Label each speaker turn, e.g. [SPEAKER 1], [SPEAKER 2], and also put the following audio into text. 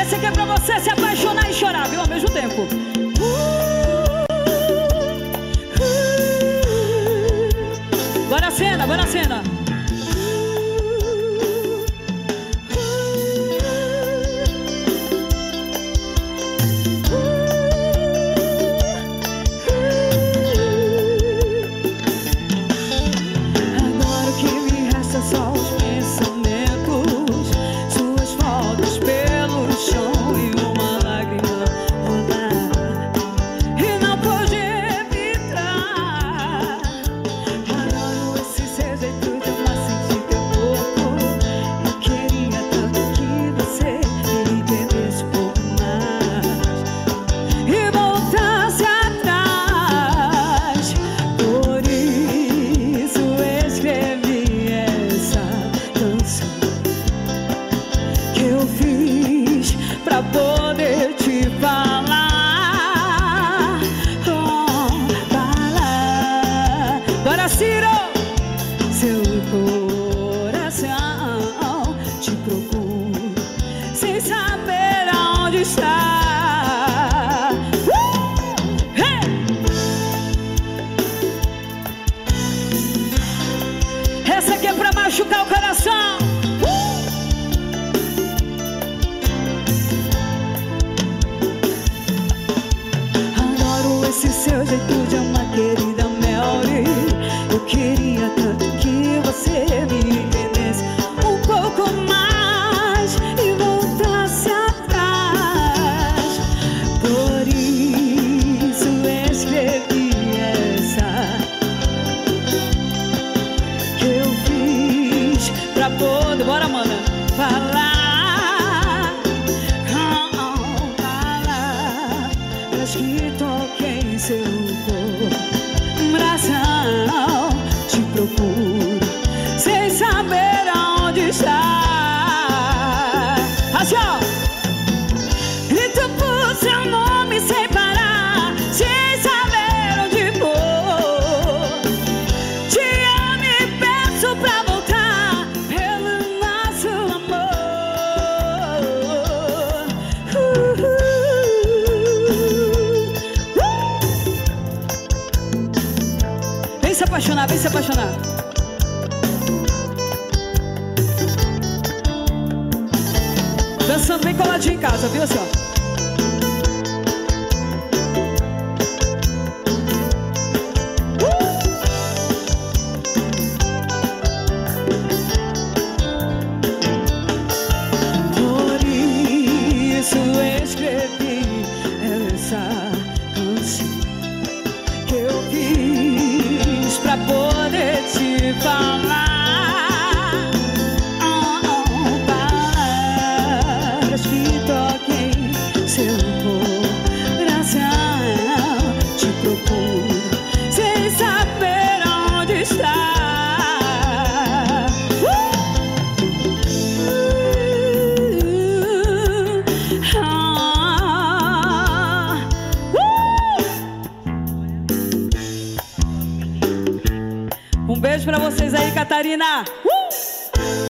[SPEAKER 1] Esse aqui é pra você se apaixonar e chorar, viu? Ao mesmo tempo. Bora a cena, bora a cena.
[SPEAKER 2] Agora o que me resta só os pensamentos, suas fotos pelo chão e uma lágrima rolar, e não pude evitar. Adoro esse seu jeito de amar, sentir teu corpo. Eu queria tanto que você me entendesse um pouco mais e voltasse atrás. Por isso escrevi essa canção que eu fiz pra poder te falar. Falar. Bora, Ciro! Seu coração te procura sem saber aonde está. Hey! Essa aqui é pra machucar o coração. Adoro esse seu jeito de amar, querida Melody. Eu queria tanto que você me entendesse um pouco mais e voltasse atrás. Por isso escrevi essa que eu fiz pra poder, bora, mana, falar. Palavras que toquei em seu coração. Te procuro sem saber aonde está. Assim, ó. Grito por seu nome sem parar, sem saber onde vou. Te amo e peço pra voltar pelo nosso amor. Vem se apaixonar, vem se apaixonar. Dançando bem coladinho em casa, viu, assim, ó. Por isso escrevi essa canção que eu fiz pra poder te falar. Palavras que toquem seu coração. Te procuro sem saber onde está. Um beijo pra vocês aí, Catarina.